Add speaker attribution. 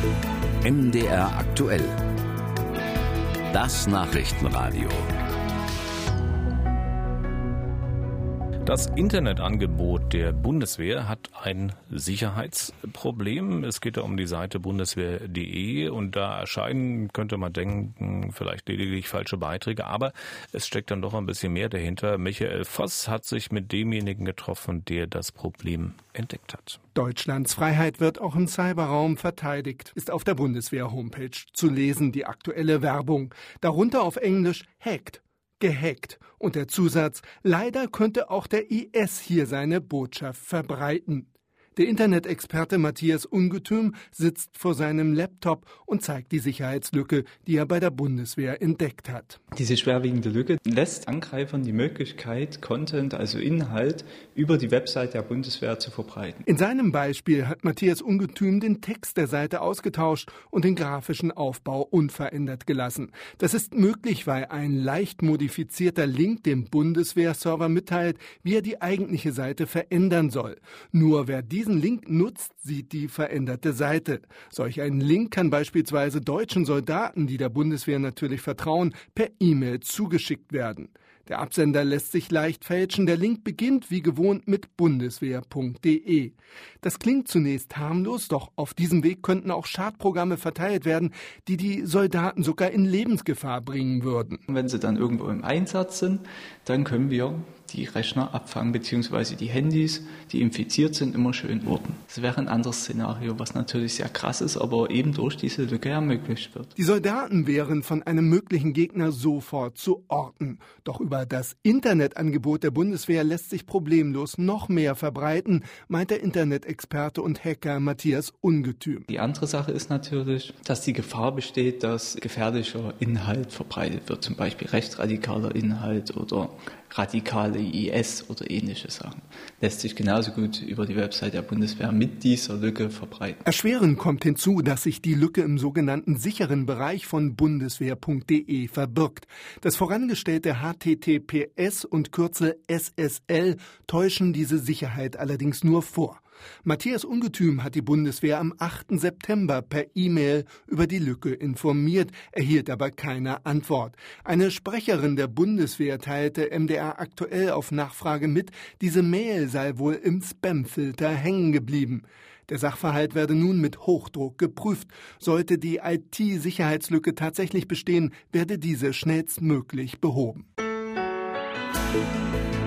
Speaker 1: MDR aktuell. Das Nachrichtenradio.
Speaker 2: Das Internetangebot der Bundeswehr hat ein Sicherheitsproblem. Es geht da um die Seite bundeswehr.de und da erscheinen, könnte man denken, vielleicht lediglich falsche Beiträge, aber es steckt dann doch ein bisschen mehr dahinter. Michael Voss hat sich mit demjenigen getroffen, der das Problem entdeckt hat.
Speaker 3: Deutschlands Freiheit wird auch im Cyberraum verteidigt, ist auf der Bundeswehr-Homepage zu lesen, die aktuelle Werbung. Darunter auf Englisch hackt. Gehackt. Und der Zusatz, leider könnte auch der IS hier seine Botschaft verbreiten. Der Internet-Experte Matthias Ungetüm sitzt vor seinem Laptop und zeigt die Sicherheitslücke, die er bei der Bundeswehr entdeckt hat.
Speaker 4: Diese schwerwiegende Lücke lässt Angreifern die Möglichkeit, Content, also Inhalt, über die Website der Bundeswehr zu verbreiten.
Speaker 3: In seinem Beispiel hat Matthias Ungetüm den Text der Seite ausgetauscht und den grafischen Aufbau unverändert gelassen. Das ist möglich, weil ein leicht modifizierter Link dem Bundeswehrserver mitteilt, wie er die eigentliche Seite verändern soll. Nur wer diesen Link nutzt, sieht die veränderte Seite. Solch ein Link kann beispielsweise deutschen Soldaten, die der Bundeswehr natürlich vertrauen, per E-Mail zugeschickt werden. Der Absender lässt sich leicht fälschen. Der Link beginnt wie gewohnt mit bundeswehr.de. Das klingt zunächst harmlos, doch auf diesem Weg könnten auch Schadprogramme verteilt werden, die die Soldaten sogar in Lebensgefahr bringen würden.
Speaker 4: Wenn sie dann irgendwo im Einsatz sind, dann können wir die Rechner abfangen, beziehungsweise die Handys, die infiziert sind, immer schön orten. Das wäre ein anderes Szenario, was natürlich sehr krass ist, aber eben durch diese Lücke ermöglicht wird.
Speaker 3: Die Soldaten wären von einem möglichen Gegner sofort zu orten. Doch über das Internetangebot der Bundeswehr lässt sich problemlos noch mehr verbreiten, meint der Internet-Experte und Hacker Matthias Ungetüm.
Speaker 4: Die andere Sache ist natürlich, dass die Gefahr besteht, dass gefährlicher Inhalt verbreitet wird, zum Beispiel rechtsradikaler Inhalt oder radikale IS oder ähnliche Sachen. Lässt sich genauso gut über die Website der Bundeswehr mit dieser Lücke verbreiten.
Speaker 3: Erschwerend kommt hinzu, dass sich die Lücke im sogenannten sicheren Bereich von bundeswehr.de verbirgt. Das vorangestellte HTTPS und Kürzel SSL täuschen diese Sicherheit allerdings nur vor. Matthias Ungetüm hat die Bundeswehr am 8. September per E-Mail über die Lücke informiert, erhielt aber keine Antwort. Eine Sprecherin der Bundeswehr teilte MDR aktuell auf Nachfrage mit, diese Mail sei wohl im Spamfilter hängen geblieben. Der Sachverhalt werde nun mit Hochdruck geprüft. Sollte die IT-Sicherheitslücke tatsächlich bestehen, werde diese schnellstmöglich behoben.